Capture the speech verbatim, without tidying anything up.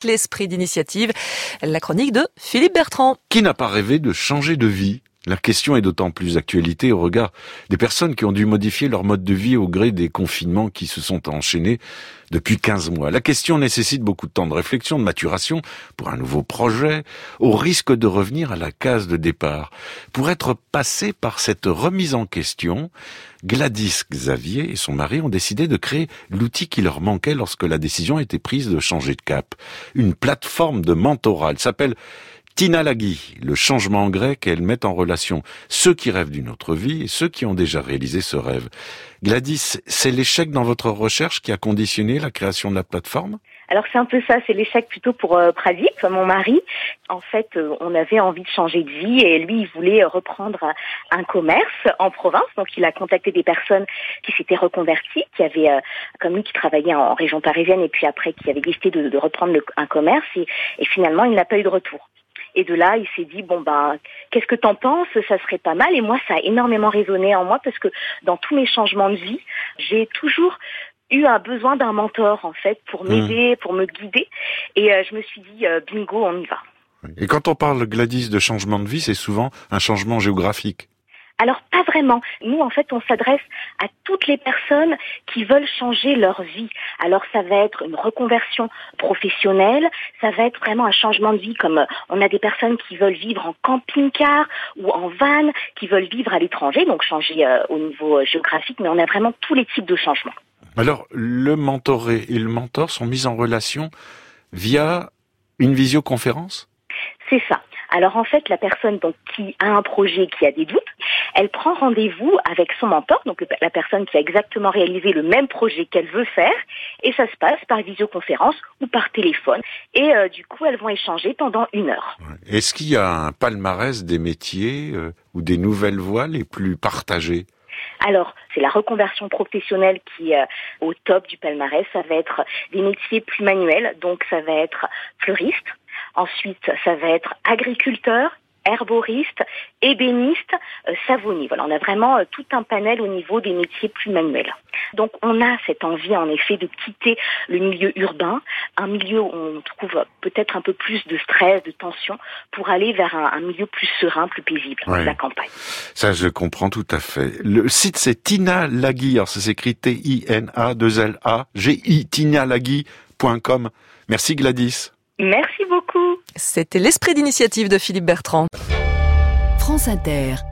L'esprit d'initiative, la chronique de Philippe Bertrand. Qui n'a pas rêvé de changer de vie ? La question est d'autant plus d'actualité au regard des personnes qui ont dû modifier leur mode de vie au gré des confinements qui se sont enchaînés depuis quinze mois. La question nécessite beaucoup de temps de réflexion, de maturation pour un nouveau projet, au risque de revenir à la case de départ. Pour être passé par cette remise en question, Gladys Xavier et son mari ont décidé de créer l'outil qui leur manquait lorsque la décision était prise de changer de cap. Une plateforme de mentorat. Elle s'appelle Tinalagi, le changement en grec, elle met en relation ceux qui rêvent d'une autre vie et ceux qui ont déjà réalisé ce rêve. Gladys, c'est l'échec dans votre recherche qui a conditionné la création de la plateforme ? Alors c'est un peu ça, c'est l'échec plutôt pour euh, Pradeep, mon mari. En fait, euh, on avait envie de changer de vie et lui, il voulait reprendre un commerce en province. Donc il a contacté des personnes qui s'étaient reconverties, qui avaient, euh, comme lui, qui travaillaient en région parisienne et puis après qui avaient décidé de, de reprendre le, un commerce et, et finalement il n'a pas eu de retour. Et de là, il s'est dit, bon ben, qu'est-ce que t'en penses ? Ça serait pas mal. Et moi, ça a énormément résonné en moi parce que dans tous mes changements de vie, j'ai toujours eu un besoin d'un mentor, en fait, pour m'aider, mmh. pour me guider. Et euh, je me suis dit, euh, bingo, on y va. Et quand on parle, Gladys, de changement de vie, c'est souvent un changement géographique. Alors, pas vraiment. Nous, en fait, on s'adresse à toutes les personnes qui veulent changer leur vie. Alors, ça va être une reconversion professionnelle, ça va être vraiment un changement de vie, comme on a des personnes qui veulent vivre en camping-car ou en van, qui veulent vivre à l'étranger, donc changer euh, au niveau euh, géographique, mais on a vraiment tous les types de changements. Alors, le mentoré et le mentor sont mis en relation via une visioconférence ? C'est ça. Alors en fait, la personne donc qui a un projet, qui a des doutes, elle prend rendez-vous avec son mentor, donc la personne qui a exactement réalisé le même projet qu'elle veut faire, et ça se passe par visioconférence ou par téléphone. Et euh, du coup, elles vont échanger pendant une heure. Est-ce qu'il y a un palmarès des métiers euh, ou des nouvelles voies les plus partagées ? Alors, c'est la reconversion professionnelle qui est au top du palmarès. Ça va être des métiers plus manuels, donc ça va être fleuriste. Ensuite, ça va être agriculteur, herboriste, ébéniste, euh, savonnier. Voilà, on a vraiment euh, tout un panel au niveau des métiers plus manuels. Donc, on a cette envie, en effet, de quitter le milieu urbain, un milieu où on trouve peut-être un peu plus de stress, de tension, pour aller vers un, un milieu plus serein, plus paisible, ouais. La campagne. Ça, je comprends tout à fait. Le site, c'est Tinalagi. Alors, ça s'écrit T I N A deux L A G I, tinalagi point com. Merci, Gladys. Merci beaucoup. C'était l'esprit d'initiative de Philippe Bertrand. France Inter.